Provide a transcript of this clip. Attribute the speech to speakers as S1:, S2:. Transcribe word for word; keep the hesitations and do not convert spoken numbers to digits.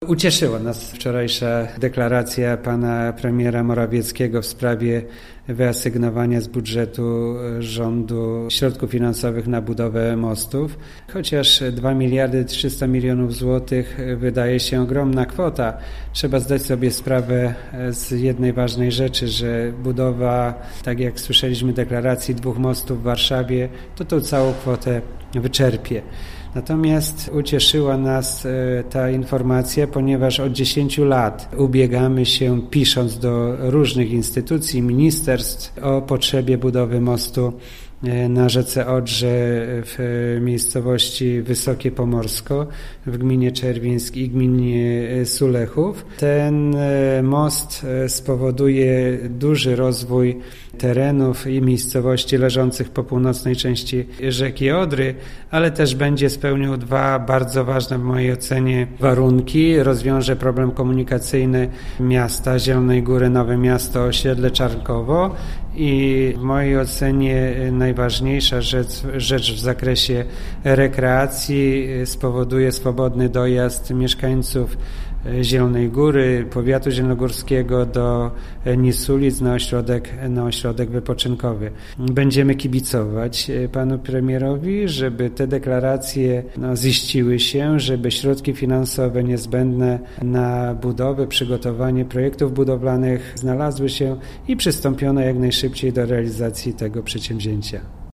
S1: Ucieszyła nas wczorajsza deklaracja pana premiera Morawieckiego w sprawie wyasygnowania z budżetu rządu środków finansowych na budowę mostów. Chociaż dwa miliardy trzysta milionów złotych wydaje się ogromna kwota, trzeba zdać sobie sprawę z jednej ważnej rzeczy, że budowa, tak jak słyszeliśmy deklaracji, dwóch mostów w Warszawie, to tą całą kwotę wyczerpie. Natomiast ucieszyła nas ta informacja, ponieważ od dziesięciu lat ubiegamy się, pisząc do różnych instytucji, ministerstw o potrzebie budowy mostu na rzece Odrze w miejscowości Wysokie Pomorsko w gminie Czerwińsk i gminie Sulechów. Ten most spowoduje duży rozwój terenów i miejscowości leżących po północnej części rzeki Odry, ale też będzie spełniał dwa bardzo ważne w mojej ocenie warunki. Rozwiąże problem komunikacyjny miasta Zielonej Góry, Nowe Miasto, osiedle Czarnkowo i w mojej ocenie najważniejsza rzecz, rzecz w zakresie rekreacji spowoduje swobodny dojazd mieszkańców Zielonej Góry, powiatu zielonogórskiego do Nisulic na ośrodek, na ośrodek wypoczynkowy. Będziemy kibicować panu premierowi, żeby te deklaracje no, ziściły się, żeby środki finansowe niezbędne na budowę, przygotowanie projektów budowlanych znalazły się i przystąpiono jak najszybciej do realizacji tego przedsięwzięcia.